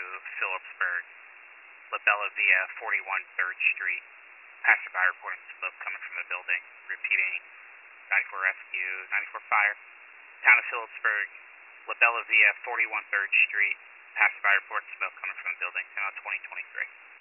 Phillipsburg, Labella via 41 3rd Street. Passerby reporting smoke coming from the building. Repeating, 94 rescue, 94 fire. Town of Phillipsburg, Labella via 41 3rd Street. Passerby reporting smoke coming from the building. 10 on 2023.